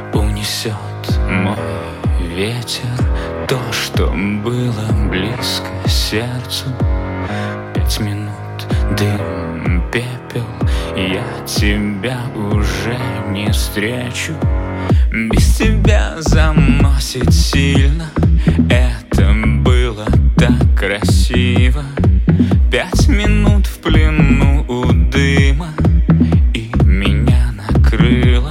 Унесет мой ветер то, что было близко сердцу. 5 минут, дым, пепел, я тебя уже не встречу. Без тебя заносит сильно, это было так красиво. 5 минут в плену у дыма, и меня накрыло.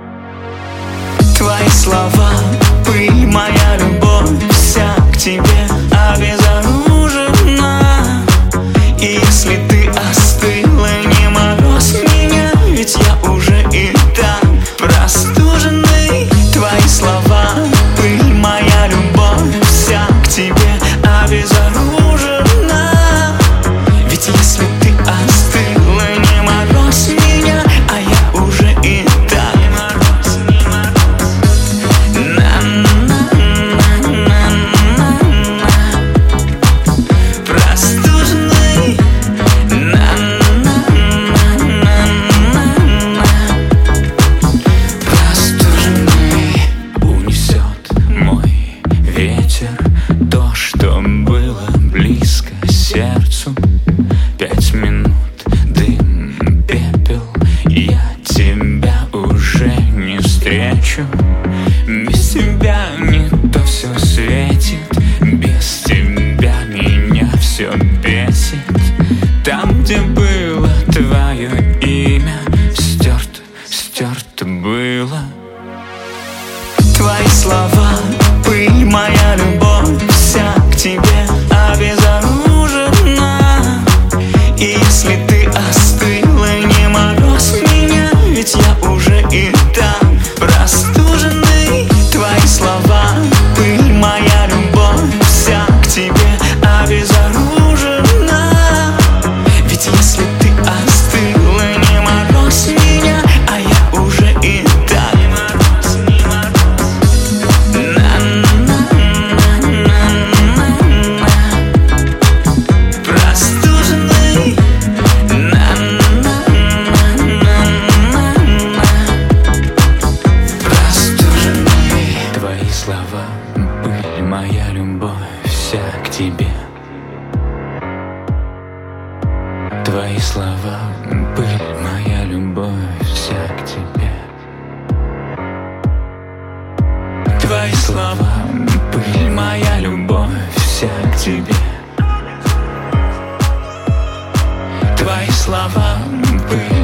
Твои слова, пыль, моя любовь, вся к тебе обезоружена. И если ты остыла, не мороз меня, ведь я уже и так простуженный. Твои слова, пыль, моя любовь, вся к тебе обезоружена. Ведь если ты остыла, не мороз меня, а я уже и так простуженный. Простуженный. Унесет мой ветер то, что было близко сердцу. 5 минут, дым, пепел, я тебя уже не встречу. Без тебя не то все светит, без тебя меня все бесит. Там, где было твое имя, стерто было. Твои слова, пыль, моя любовь, вся к тебе обезоружена. И если ты остыла, не мороз меня, ведь я уже и так простуженный. Твои слова, пыль, моя любовь, вся к тебе обезоружена. Ведь если ты остыла, не мороз меня, а я уже и так простуженный. Простуженный. Твои слова, пыль, моя любовь, вся к тебе. Твои слова, пыль, моя любовь, вся к тебе. Твои слова, пыль, моя любовь, вся к тебе. Твои слова, пыль,